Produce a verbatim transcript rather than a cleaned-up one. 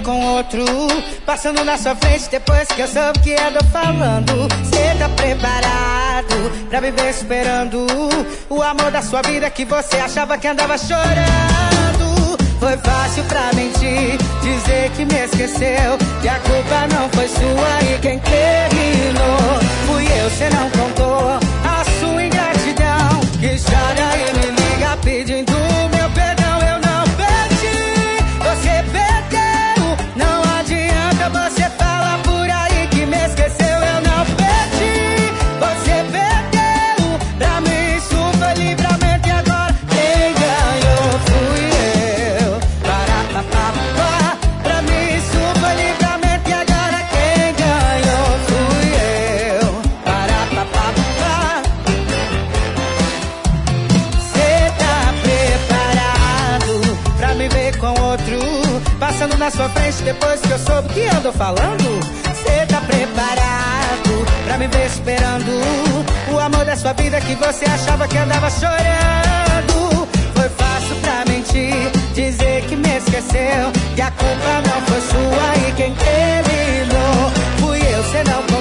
com outro, passando na sua frente depois que eu soube que ando falando. Cê tá preparado pra viver esperando o amor da sua vida que você achava que andava chorando. Foi fácil pra mentir, dizer que me esqueceu, que a culpa não foi sua e quem terminou fui eu. Cê não contou a sua ingratidão, que chora e me liga pedindo meu perdão. Eu não perdi, você perdeu. Não adianta você falar por aí que me esqueceu. Eu não perdi, você perdeu. Pra mim isso foi livramento e agora quem ganhou fui eu. Para, pa, pa, pa. Pra mim isso foi livramento e agora quem ganhou fui eu. Para, pa, pa, pa. Cê tá preparado pra me ver com outro, passando na sua frente depois que eu soube que andou falando. Cê tá preparado pra me ver esperando o amor da sua vida que você achava que andava chorando. Foi fácil pra mentir, dizer que me esqueceu, que a culpa não foi sua e quem terminou fui eu. Cê não